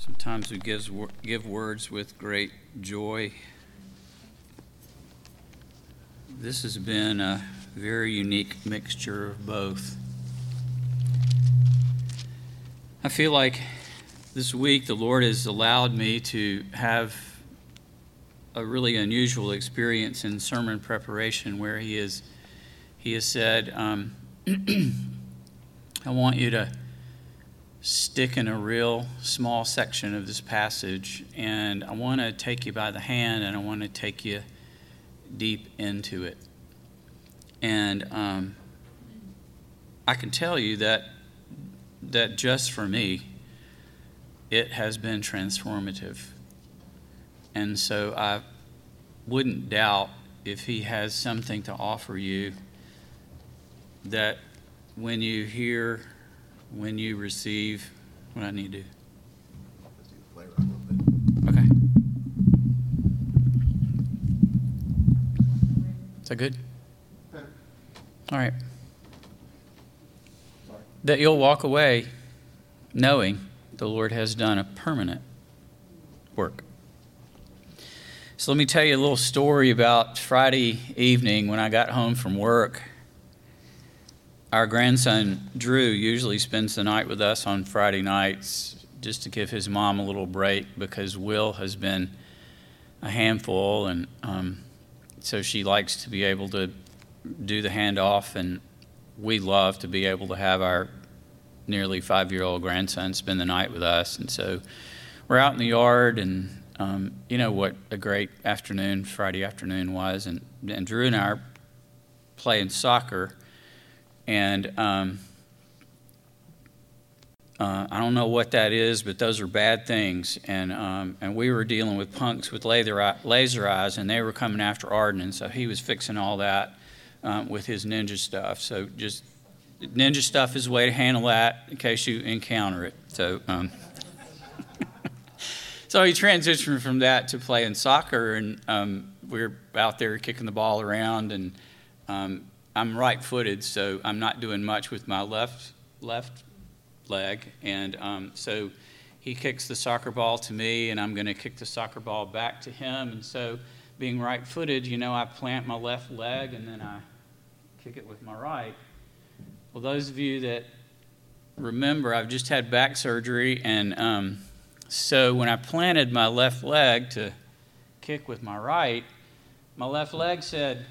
Sometimes we give words with great joy. This has been a very unique mixture of both. I feel like this week the Lord has allowed me to have a really unusual experience in sermon preparation where He has said, I want you to stick in a real small section of this passage, and I want to take you by the hand, and I want to take you deep into it. And I can tell you that just for me, it has been transformative. And so I wouldn't doubt if He has something to offer you that when you hear, when you receive, what I need to do. Okay. Is that good? All right. That you'll walk away knowing the Lord has done a permanent work. So let me tell you a little story about Friday evening when I got home from work. Our grandson, Drew, usually spends the night with us on Friday nights just to give his mom a little break because Will has been a handful, and so she likes to be able to do the handoff, and we love to be able to have our nearly 5-year-old grandson spend the night with us. And so we're out in the yard, and you know what a great afternoon, Friday afternoon was, and Drew and I are playing soccer. And I don't know what that is, but those are bad things. And we were dealing with punks with laser eyes, and they were coming after Arden. And so he was fixing all that with his ninja stuff. So just ninja stuff is a way to handle that in case you encounter it. So so he transitioned from that to playing soccer, and we're out there kicking the ball around, and I'm right-footed, so I'm not doing much with my left leg, and so he kicks the soccer ball to me, and I'm going to kick the soccer ball back to him. And so, being right-footed, you know, I plant my left leg, and then I kick it with my right. Well, those of you that remember, I've just had back surgery, and so when I planted my left leg to kick with my right, my left leg said,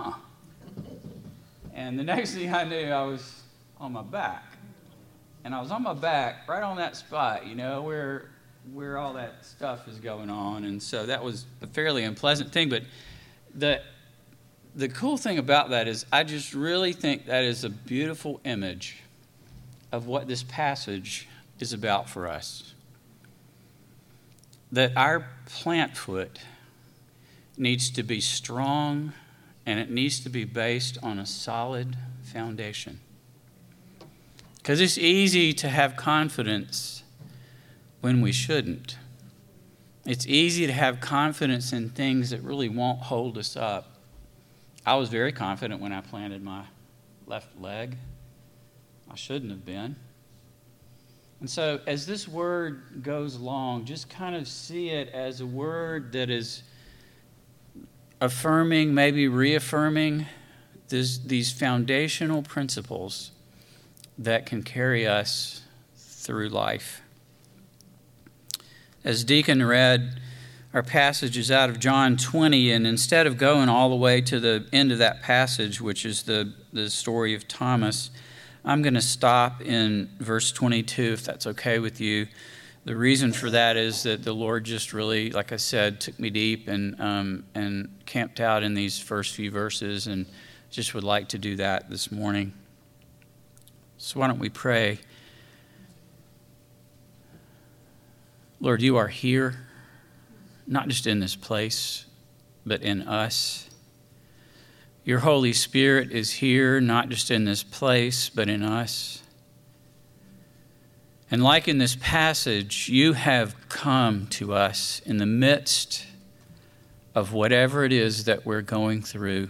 And the next thing I knew, I was on my back. And I was on my back right on that spot, you know, where all that stuff is going on. And so that was a fairly unpleasant thing. But the cool thing about that is I just really think that is a beautiful image of what this passage is about for us. That our plant foot needs to be strong, and it needs to be based on a solid foundation. Because it's easy to have confidence when we shouldn't. It's easy to have confidence in things that really won't hold us up. I was very confident when I planted my left leg. I shouldn't have been. And so as this word goes along, just kind of see it as a word that is affirming, maybe reaffirming these foundational principles that can carry us through life. As Deacon read, our passage is out of John 20, and instead of going all the way to the end of that passage, which is the story of Thomas, I'm going to stop in verse 22, if that's okay with you. The reason for that is that the Lord just really, like I said, took me deep and camped out in these first few verses, and just would like to do that this morning. So why don't we pray? Lord, you are here, not just in this place, but in us. Your Holy Spirit is here, not just in this place, but in us. And like in this passage, you have come to us in the midst of whatever it is that we're going through.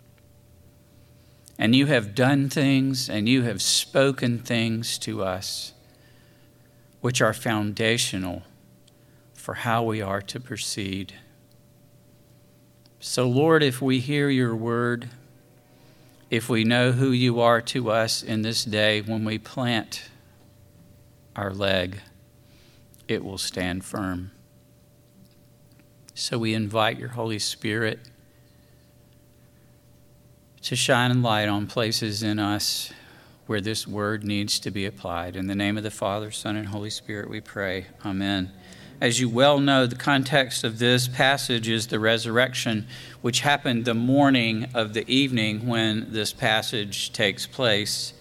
And you have done things and you have spoken things to us which are foundational for how we are to proceed. So, Lord, if we hear your word, if we know who you are to us in this day, when we plant our leg, it will stand firm. So we invite your Holy Spirit to shine a light on places in us where this word needs to be applied. In the name of the Father, Son, and Holy Spirit, we pray. Amen. As you well know, the context of this passage is the resurrection, which happened the morning of the evening when this passage takes place.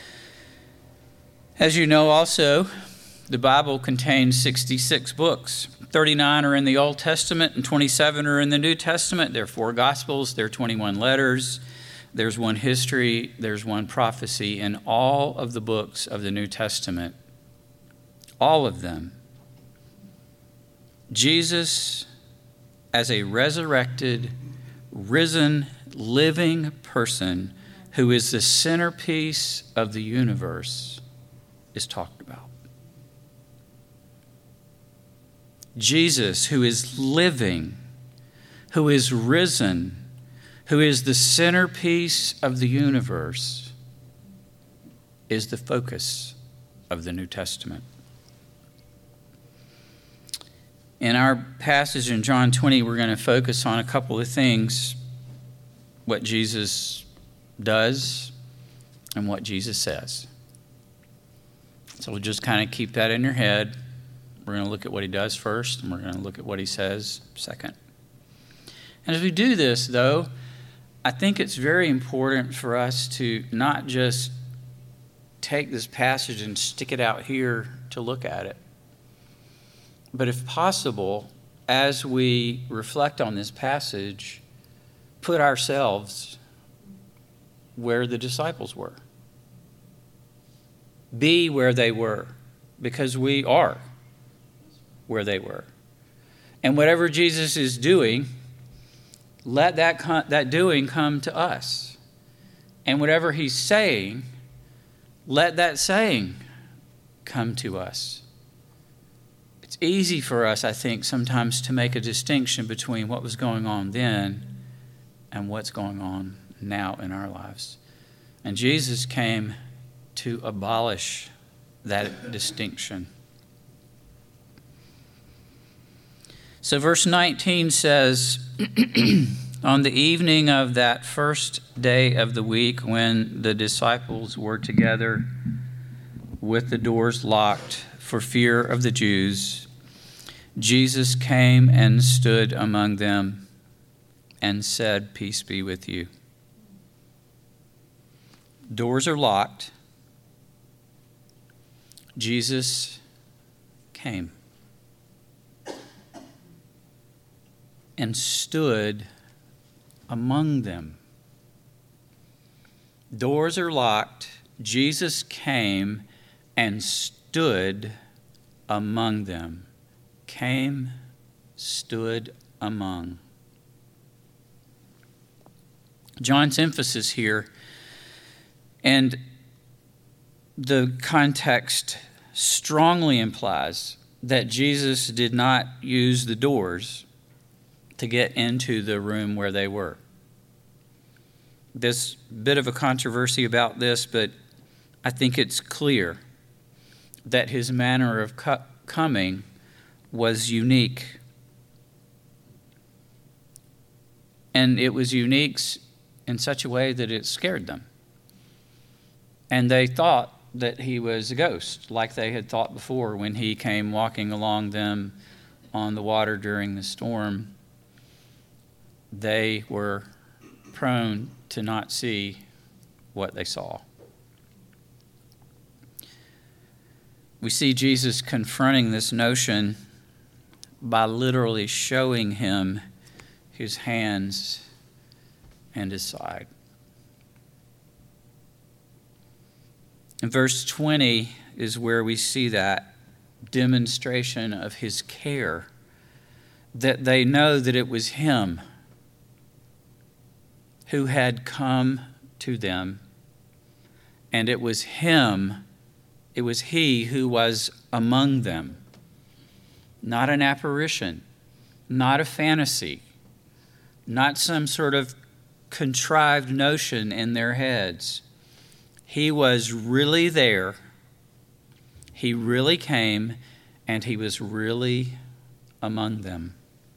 As you know also, the Bible contains 66 books. 39 are in the Old Testament and 27 are in the New Testament. There are 4 Gospels, there are 21 letters, there's 1 history, there's 1 prophecy in all of the books of the New Testament. All of them. Jesus, as a resurrected, risen, living person who is the centerpiece of the universe, is talked about. Jesus, who is living, who is risen, who is the centerpiece of the universe, is the focus of the New Testament. In our passage in John 20, we're going to focus on a couple of things: what Jesus does and what Jesus says. So we'll just kind of keep that in your head. We're going to look at what he does first, and we're going to look at what he says second. And as we do this, though, I think it's very important for us to not just take this passage and stick it out here to look at it, but if possible, as we reflect on this passage, put ourselves where the disciples were. Be where they were, because we are where they were. And whatever Jesus is doing, let that doing come to us. And whatever he's saying, let that saying come to us. It's easy for us, I think, sometimes to make a distinction between what was going on then and what's going on now in our lives. And Jesus came to abolish that distinction. So verse 19 says, on the evening of that first day of the week, when the disciples were together with the doors locked for fear of the Jews, Jesus came and stood among them and said, "Peace be with you." Doors are locked. Jesus came and stood among them. Doors are locked. Jesus came and stood among them. Came, stood among. John's emphasis here, and the context strongly implies that Jesus did not use the doors to get into the room where they were. There's a bit of a controversy about this, but I think it's clear that his manner of coming was unique. And it was unique in such a way that it scared them. And they thought that he was a ghost, like they had thought before when he came walking along them on the water during the storm. They were prone to not see what they saw. We see Jesus confronting this notion by literally showing him his hands and his side. In verse 20 is where we see that demonstration of his care, that they know that it was him who had come to them, and it was he who was among them. not an apparition, not a fantasy, not some sort of contrived notion in their heads. He was really there. He really came, and he was really among them.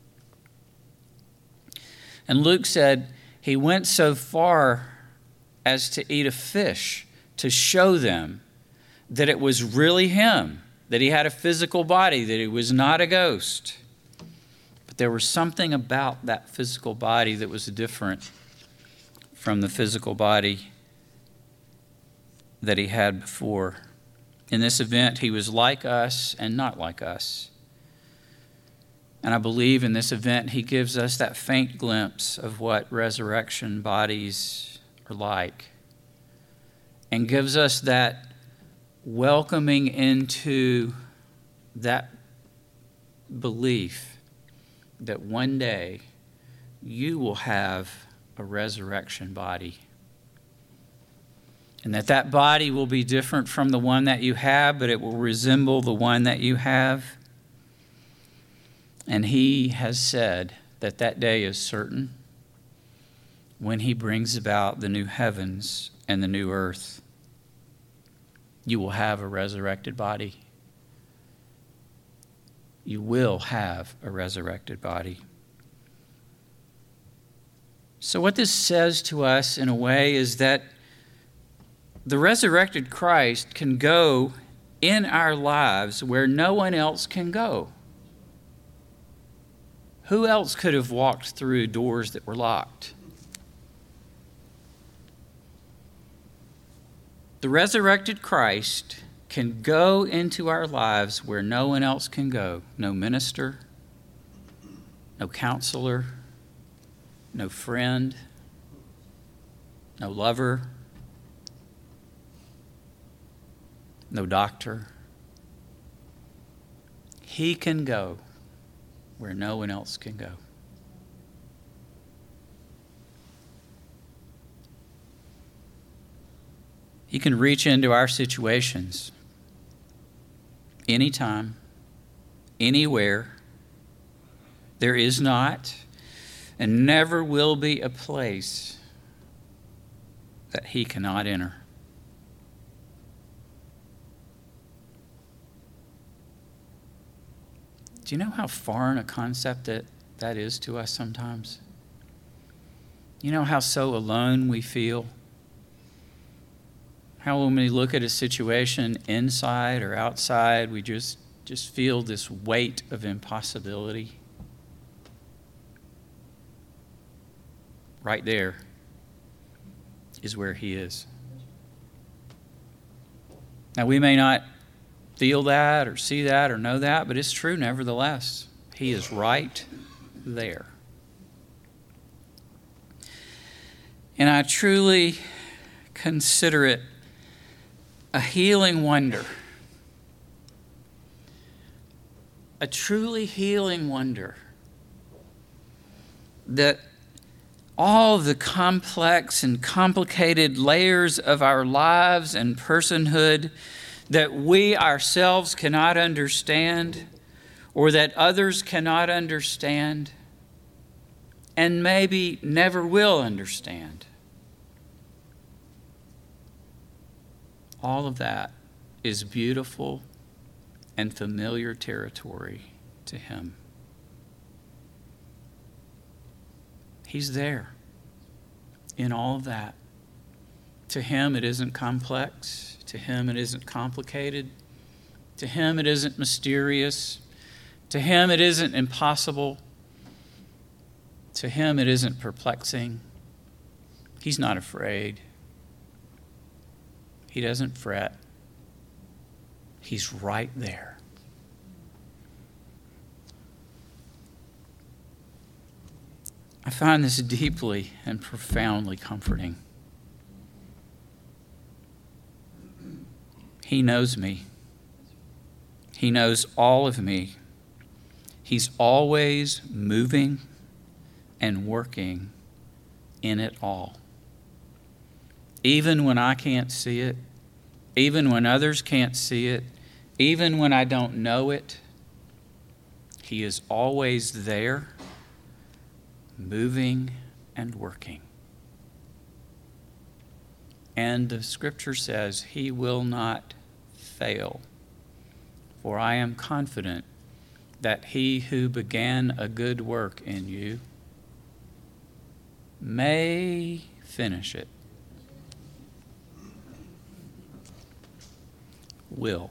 And Luke said he went so far as to eat a fish to show them that it was really him, that he had a physical body, that he was not a ghost. But there was something about that physical body that was different from the physical body that he had before. In this event, he was like us and not like us. And I believe in this event, he gives us that faint glimpse of what resurrection bodies are like, and gives us that welcoming into that belief that one day you will have a resurrection body, and that body will be different from the one that you have, but it will resemble the one that you have. And he has said that that day is certain when he brings about the new heavens and the new earth. You will have a resurrected body. You will have a resurrected body. So what this says to us in a way is that the resurrected Christ can go in our lives where no one else can go. Who else could have walked through doors that were locked? The resurrected Christ can go into our lives where no one else can go. No minister, no counselor, no friend, no lover, no doctor. He can go where no one else can go. He can reach into our situations anytime, anywhere. There is not and never will be a place that he cannot enter. Do you know how foreign a concept that is to us sometimes? You know how so alone we feel? How when we look at a situation inside or outside, we just feel this weight of impossibility? Right there is where he is. Now, we may not feel that or see that or know that, but it's true nevertheless. He is right there. And I truly consider it a healing wonder. A truly healing wonder that all the complex and complicated layers of our lives and personhood that we ourselves cannot understand, or that others cannot understand, and maybe never will understand. All of that is beautiful and familiar territory to him. He's there in all of that. To him, it isn't complex. To him, it isn't complicated. To him, it isn't mysterious. To him, it isn't impossible. To him, it isn't perplexing. He's not afraid. He doesn't fret. He's right there. I find this deeply and profoundly comforting. He knows me. He knows all of me. He's always moving and working in it all. Even when I can't see it, even when others can't see it, even when I don't know it, He is always there, moving and working. And the scripture says he will not fail. For I am confident that he who began a good work in you may finish it. Will.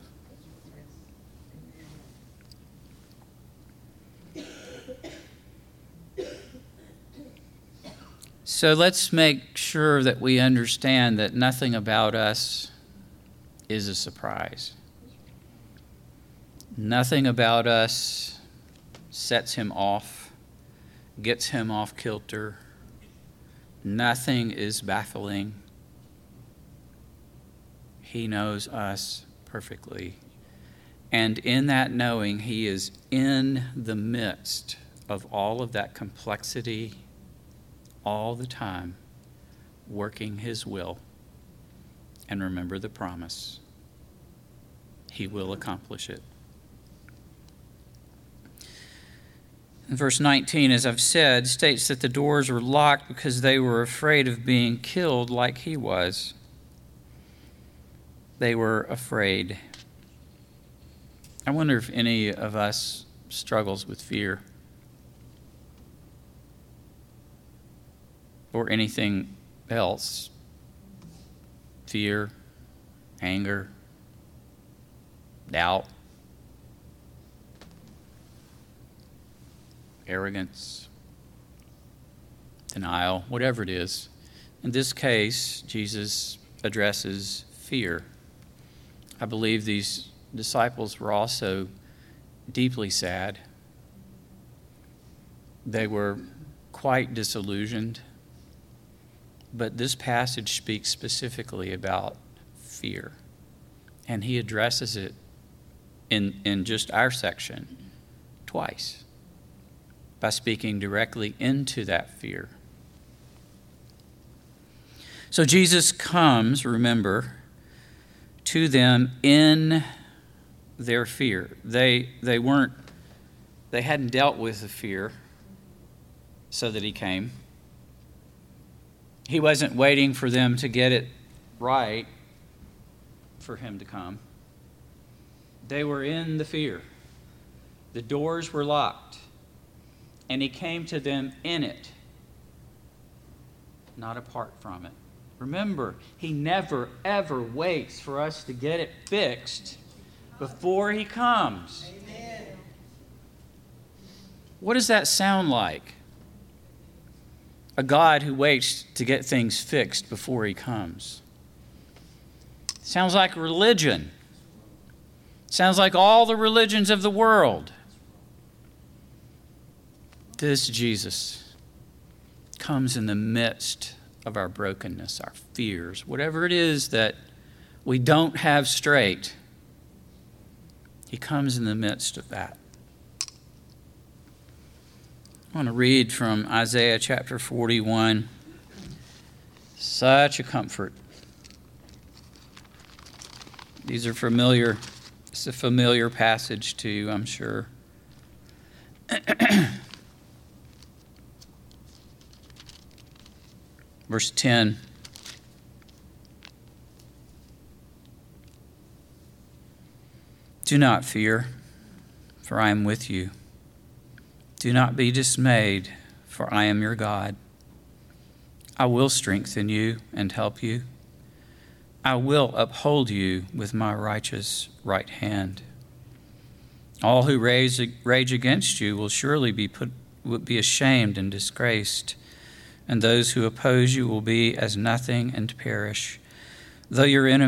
So let's make sure that we understand that nothing about us is a surprise. Nothing about us sets him off, gets him off kilter. Nothing is baffling. He knows us perfectly. And in that knowing, he is in the midst of all of that complexity all the time, working his will. And remember the promise. He will accomplish it. In verse 19, as I've said, states that the doors were locked because they were afraid of being killed like he was. They were afraid. I wonder if any of us struggles with fear or anything else. Fear, anger, doubt, arrogance, denial, whatever it is. In this case, Jesus addresses fear. I believe these disciples were also deeply sad. They were quite disillusioned. But this passage speaks specifically about fear. And he addresses it in just our section twice by speaking directly into that fear. So Jesus comes, remember, to them in their fear. They hadn't dealt with the fear so that he came. He wasn't waiting for them to get it right for him to come. They were in the fear. The doors were locked. And he came to them in it, not apart from it. Remember, he never, ever waits for us to get it fixed before he comes. Amen. What does that sound like? A God who waits to get things fixed before he comes. Sounds like religion. Sounds like all the religions of the world. This Jesus comes in the midst of our brokenness, our fears, whatever it is that we don't have straight. He comes in the midst of that. I want to read from Isaiah chapter 41. Such a comfort. These are familiar. It's a familiar passage to you, I'm sure. Verse 10. Do not fear, for I am with you. Do not be dismayed, for I am your God. I will strengthen you and help you. I will uphold you with my righteous right hand. All who rage against you will surely be ashamed and disgraced, and those who oppose you will be as nothing and perish. Though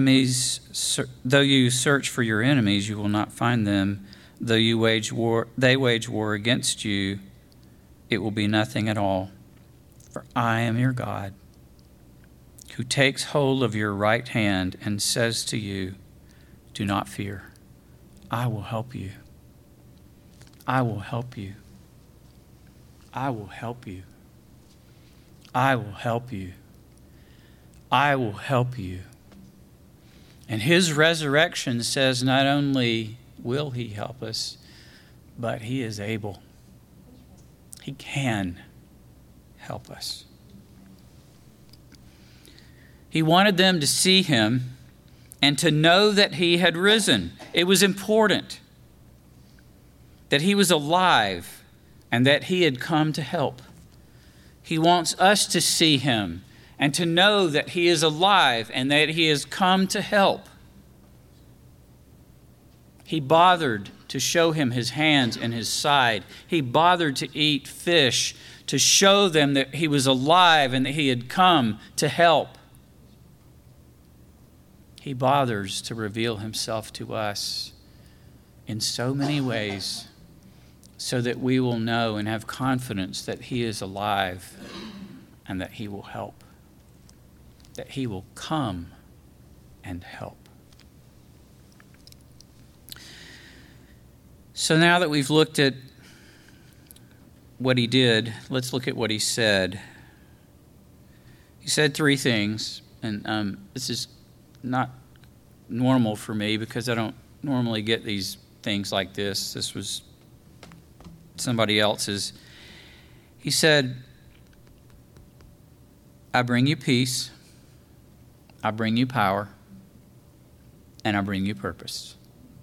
you search for your enemies, you will not find them. Though they wage war against you, it will be nothing at all. For I am your God, who takes hold of your right hand and says to you, do not fear. I will help you. I will help you. I will help you. I will help you. I will help you. And his resurrection says not only will he help us, but He is able. He can help us. He wanted them to see Him and to know that He had risen. It was important that He was alive and that He had come to help. He wants us to see Him and to know that He is alive and that He has come to help. He bothered to show him His hands and His side. He bothered to eat fish to show them that He was alive and that He had come to help. He bothers to reveal Himself to us in so many ways so that we will know and have confidence that He is alive and that He will help, that He will come and help. So now that we've looked at what He did, let's look at what He said. He said three things, and this is not normal for me because I don't normally get these things like this. This was somebody else's. He said, I bring you peace, I bring you power, and I bring you purpose.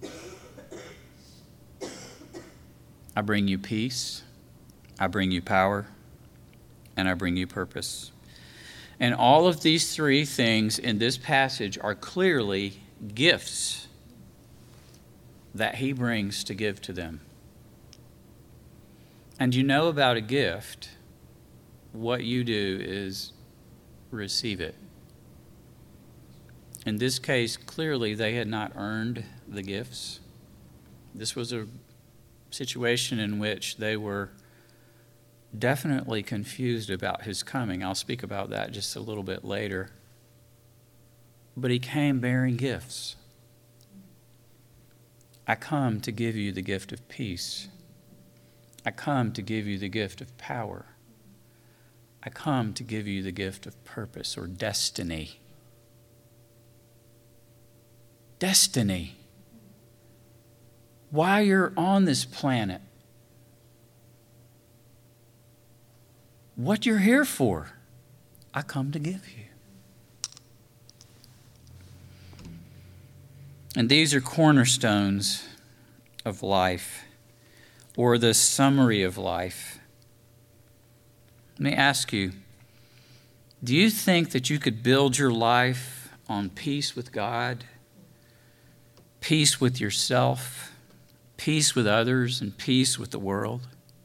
I bring you peace, I bring you power, and I bring you purpose. And all of these three things in this passage are clearly gifts that He brings to give to them. And you know about a gift, what you do is receive it. In this case, clearly they had not earned the gifts. This was a situation in which they were definitely confused about His coming. I'll speak about that just a little bit later. But He came bearing gifts. I come to give you the gift of peace. I come to give you the gift of power. I come to give you the gift of purpose or destiny. Destiny. Why you're on this planet. What you're here for, I come to give you. And these are cornerstones of life, or the summary of life. Let me ask you, do you think that you could build your life on peace with God, peace with yourself, peace with others, and peace with the world?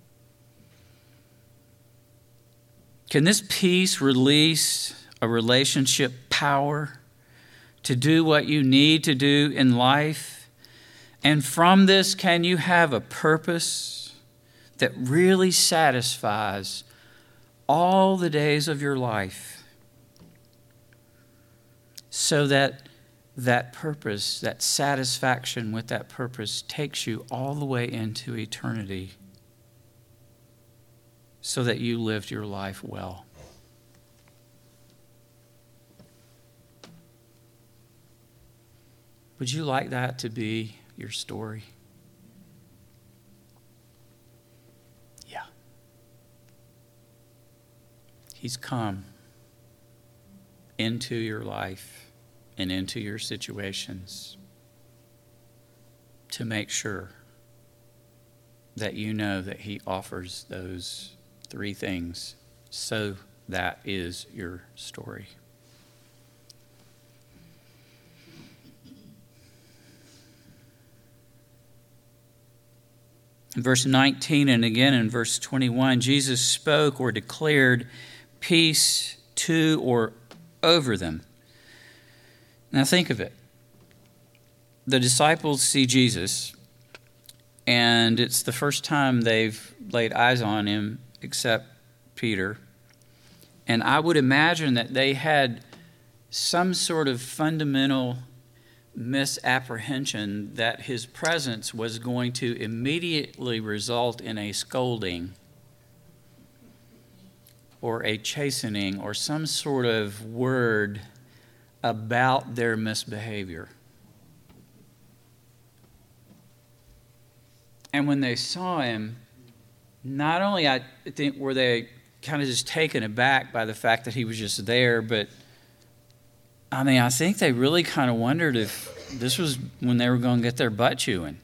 Can this peace release a relationship power to do what you need to do in life? And from this, can you have a purpose that really satisfies all the days of your life so that that purpose, that satisfaction with that purpose takes you all the way into eternity so that you lived your life well? Would you like that to be your story? Yeah. He's come into your life and into your situations to make sure that you know that He offers those three things. So that is your story. In verse 19 and again in verse 21, Jesus spoke or declared peace to or over them. Now think of it. The disciples see Jesus, and it's the first time they've laid eyes on Him except Peter. And I would imagine that they had some sort of fundamental misapprehension that His presence was going to immediately result in a scolding or a chastening or some sort of word about their misbehavior. And when they saw him, not only I think were they kind of just taken aback by the fact that he was just there, but I think they really kind of wondered if this was when they were going to get their butt chewing.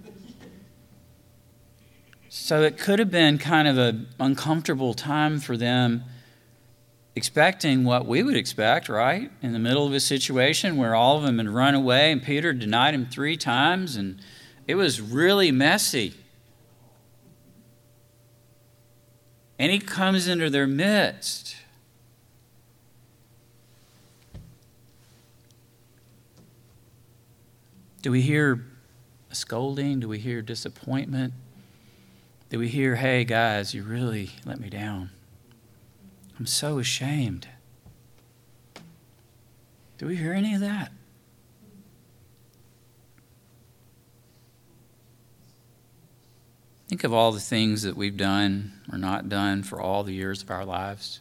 So it could have been kind of an uncomfortable time for them, expecting what we would expect, right? In the middle of a situation where all of them had run away and Peter denied him 3 times, and it was really messy. And he comes into their midst. Do we hear a scolding? Do we hear disappointment? Do we hear, hey guys, you really let me down? I'm so ashamed. Do we hear any of that? Think of all the things that we've done or not done for all the years of our lives.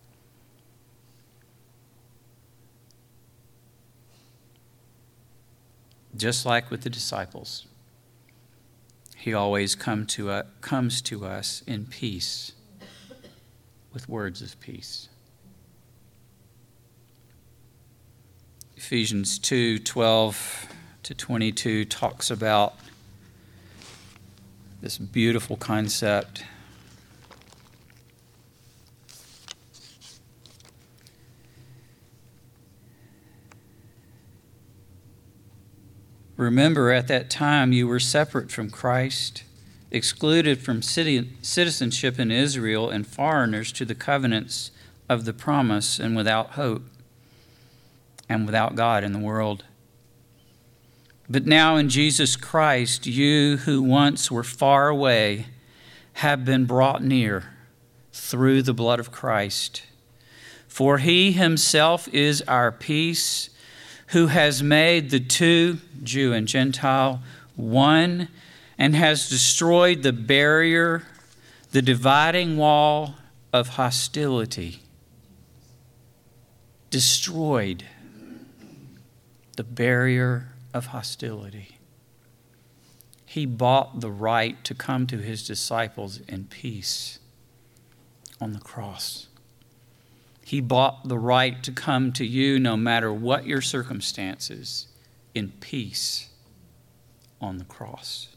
Just like with the disciples, he always comes to us in peace, with words of peace. Ephesians 2:12-22 talks about this beautiful concept. Remember, at that time you were separate from Christ, excluded from citizenship in Israel, and foreigners to the covenants of the promise, and without hope, and without God in the world. But now in Jesus Christ, you who once were far away have been brought near through the blood of Christ. For he himself is our peace, who has made the two, Jew and Gentile, one, and has destroyed the barrier, the dividing wall of hostility. Destroyed the barrier of hostility. He bought the right to come to his disciples in peace on the cross. He bought the right to come to you no matter what your circumstances in peace on the cross.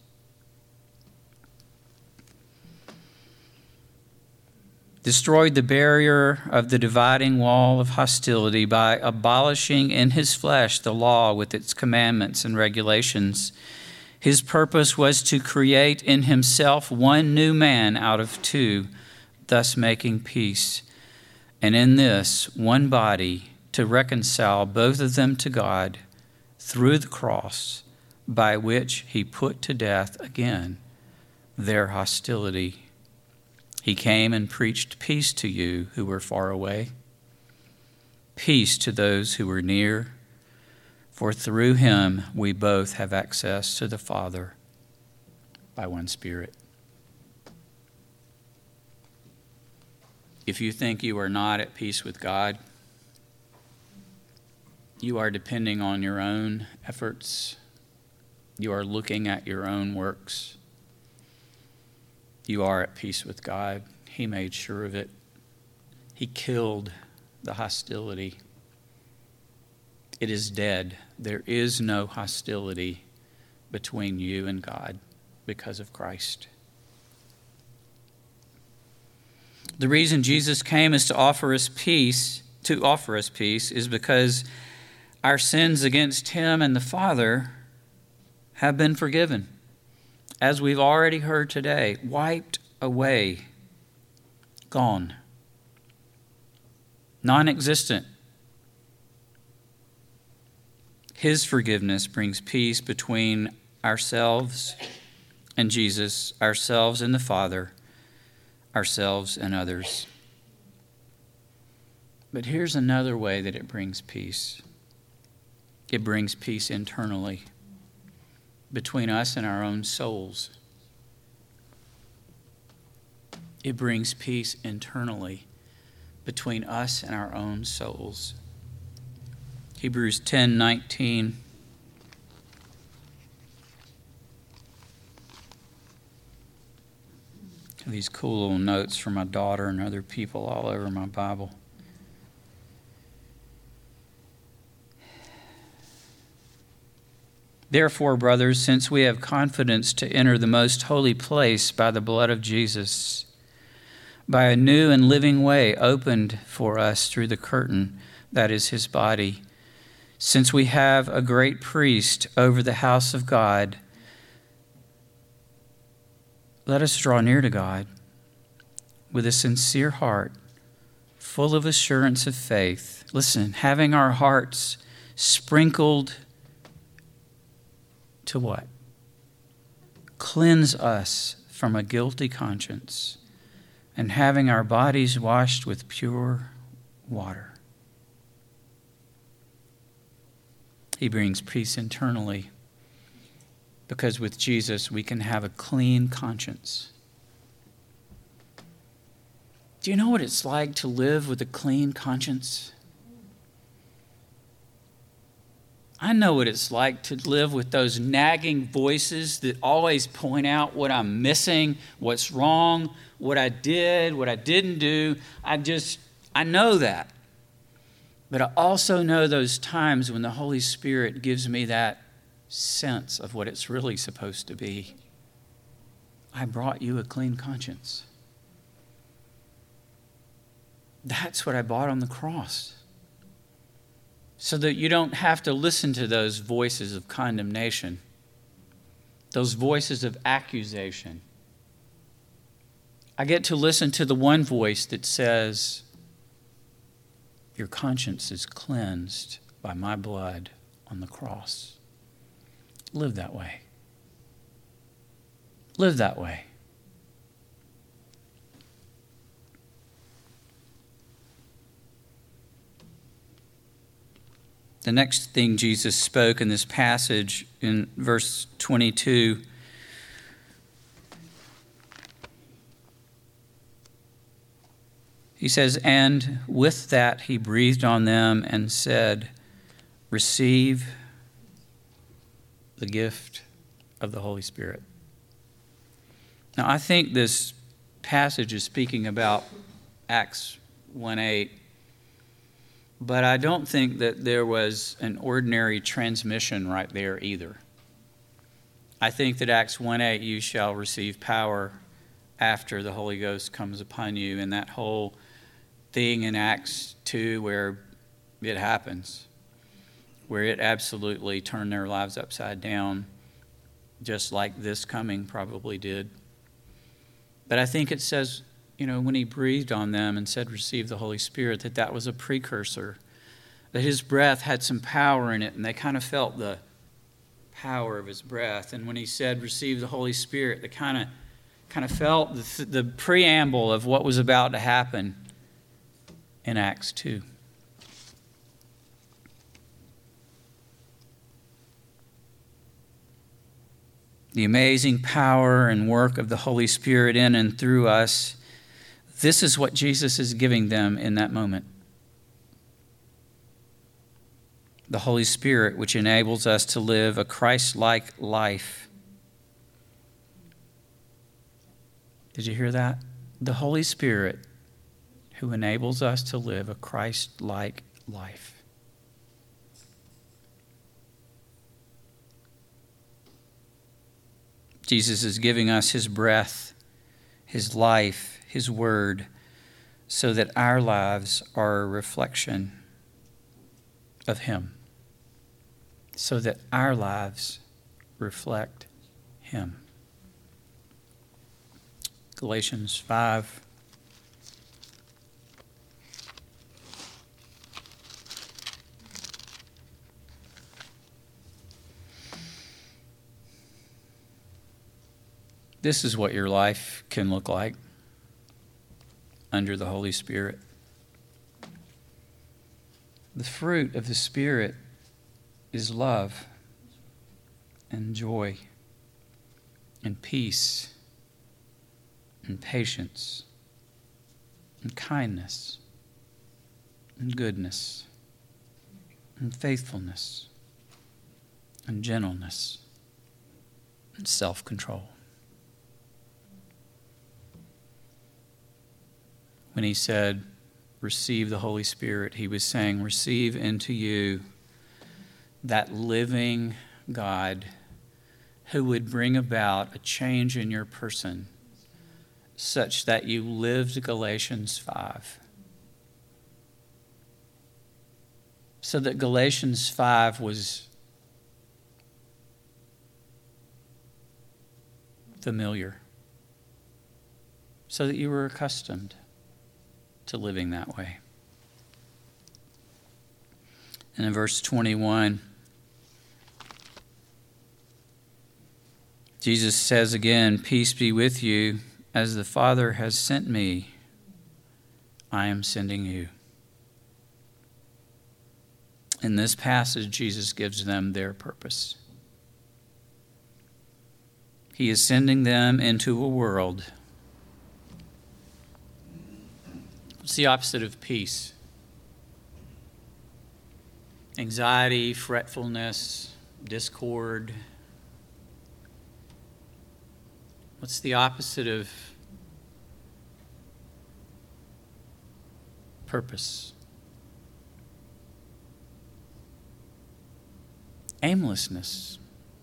Destroyed the barrier of the dividing wall of hostility by abolishing in his flesh the law with its commandments and regulations. His purpose was to create in himself one new man out of two, thus making peace. And in this one body to reconcile both of them to God through the cross, by which he put to death again their hostility. He came and preached peace to you who were far away, peace to those who were near, for through him we both have access to the Father by one Spirit. If you think you are not at peace with God, you are depending on your own efforts. You are looking at your own works. You are at peace with God. He made sure of it. He killed the hostility. It is dead. There is no hostility between you and God because of Christ. The reason Jesus came is to offer us peace is because our sins against him and the Father have been forgiven. As we've already heard today, wiped away, gone, non-existent. His forgiveness brings peace between ourselves and Jesus, ourselves and the Father, ourselves and others. But here's another way that it brings peace. It brings peace internally between us and our own souls. It brings peace internally between us and our own souls. Hebrews 10:19. These cool little notes from my daughter and other people all over my Bible. Therefore, brothers, since we have confidence to enter the most holy place by the blood of Jesus, by a new and living way opened for us through the curtain that is his body, since we have a great priest over the house of God, let us draw near to God with a sincere heart, full of assurance of faith. Listen, having our hearts sprinkled to what? Cleanse us from a guilty conscience, and having our bodies washed with pure water. He brings peace internally, because with Jesus we can have a clean conscience. Do you know what it's like to live with a clean conscience? I know what it's like to live with those nagging voices that always point out what I'm missing, what's wrong, what I did, what I didn't do. I know that. But I also know those times when the Holy Spirit gives me that sense of what it's really supposed to be. I brought you a clean conscience. That's what I bought on the cross. So that you don't have to listen to those voices of condemnation, those voices of accusation. I get to listen to the one voice that says, your conscience is cleansed by my blood on the cross. Live that way. Live that way. The next thing Jesus spoke in this passage in verse 22, he says, and with that he breathed on them and said, receive the gift of the Holy Spirit. Now, I think this passage is speaking about Acts 1:8, but I don't think that there was an ordinary transmission right there either. I think that Acts 1:8, you shall receive power after the Holy Ghost comes upon you, and that whole thing in Acts 2 where it happens, where it absolutely turned their lives upside down, just like this coming probably did. But I think it says, when he breathed on them and said, receive the Holy Spirit, that was a precursor, that his breath had some power in it, and they kind of felt the power of his breath. And when he said, receive the Holy Spirit, they kind of felt the preamble of what was about to happen in Acts 2. The amazing power and work of the Holy Spirit in and through us, this is what Jesus is giving them in that moment. The Holy Spirit, which enables us to live a Christ-like life. Did you hear that? The Holy Spirit who enables us to live a Christ-like life. Jesus is giving us his breath, his life, his word, so that our lives are a reflection of him. So that our lives reflect him. Galatians 5. This is what your life can look like under the Holy Spirit. The fruit of the Spirit is love and joy and peace and patience and kindness and goodness and faithfulness and gentleness and self-control. when he said, receive the Holy Spirit, he was saying, receive into you that living God who would bring about a change in your person such that you lived Galatians 5. So that Galatians 5 was familiar. So that you were accustomed to living that way. And in verse 21, Jesus says again, peace be with you. As the Father has sent me, I am sending you. In this passage, Jesus gives them their purpose. He is sending them into a world. What's the opposite of peace? Anxiety, fretfulness, discord. What's the opposite of purpose? Aimlessness.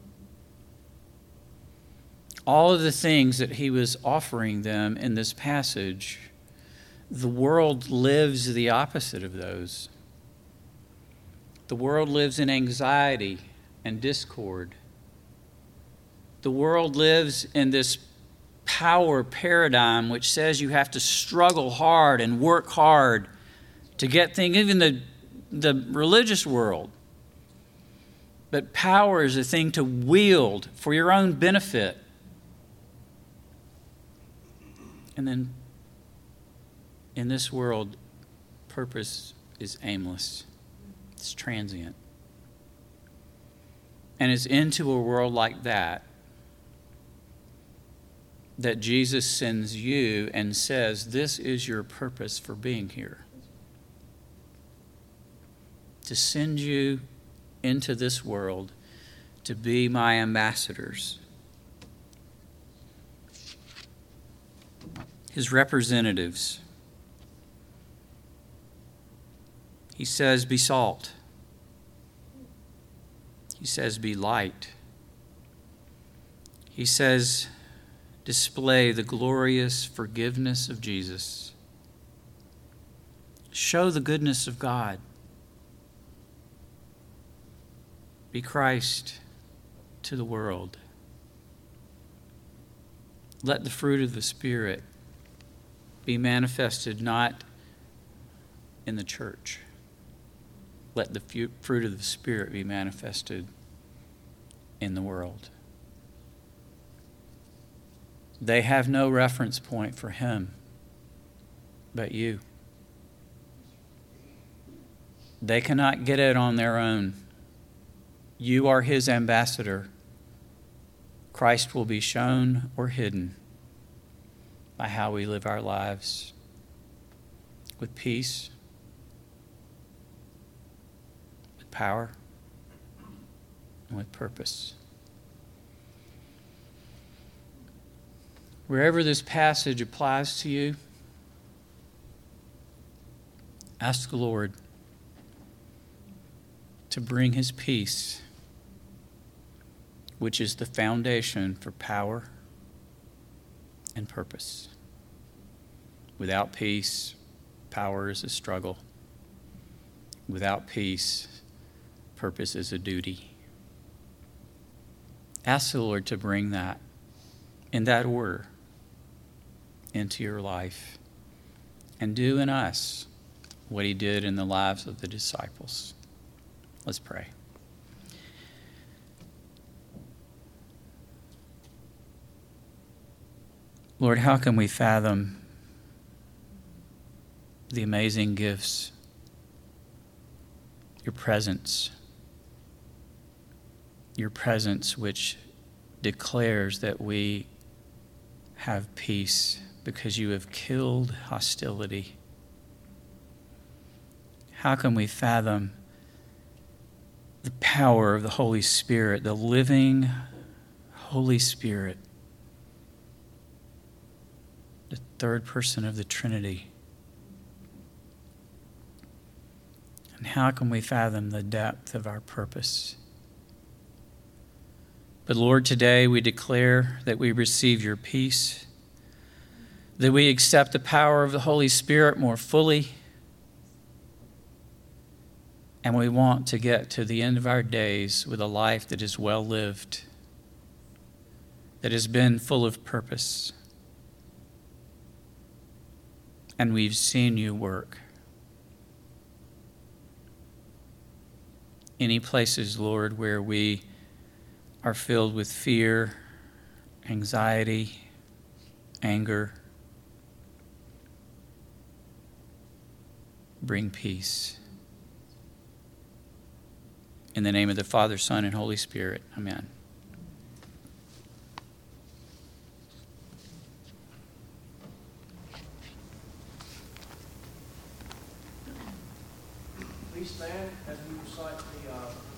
All of the things that he was offering them in this passage, the world lives the opposite of those. The world lives in anxiety and discord. The world lives in this power paradigm which says you have to struggle hard and work hard to get things, even the religious world. But power is a thing to wield for your own benefit. And then in this world, purpose is aimless. It's transient. And it's into a world like that Jesus sends you and says, this is your purpose for being here. To send you into this world to be my ambassadors. His representatives. He says, be salt. He says, be light. He says, display the glorious forgiveness of Jesus. Show the goodness of God. Be Christ to the world. Let the fruit of the Spirit be manifested not in the church. Let the fruit of the Spirit be manifested in the world. They have no reference point for him but you. They cannot get it on their own. You are his ambassador. Christ will be shown or hidden by how we live our lives with peace, with power, and with purpose. Wherever this passage applies to you, ask the Lord to bring his peace, which is the foundation for power and purpose. Without peace, power is a struggle. Without peace, purpose is a duty. Ask the Lord to bring that in that order into your life and do in us what he did in the lives of the disciples. Let's pray. Lord, how can we fathom the amazing gifts, your presence which declares that we have peace because you have killed hostility? How can we fathom the power of the Holy Spirit, the living Holy Spirit, the third person of the Trinity, And how can we fathom the depth of our purpose? But Lord, today we declare that we receive your peace, that we accept the power of the Holy Spirit more fully, and we want to get to the end of our days with a life that is well lived, that has been full of purpose. And we've seen you work. Any places, Lord, where we are filled with fear, anxiety, anger, bring peace. In the name of the Father, Son, and Holy Spirit. Amen. Please stand as we recite the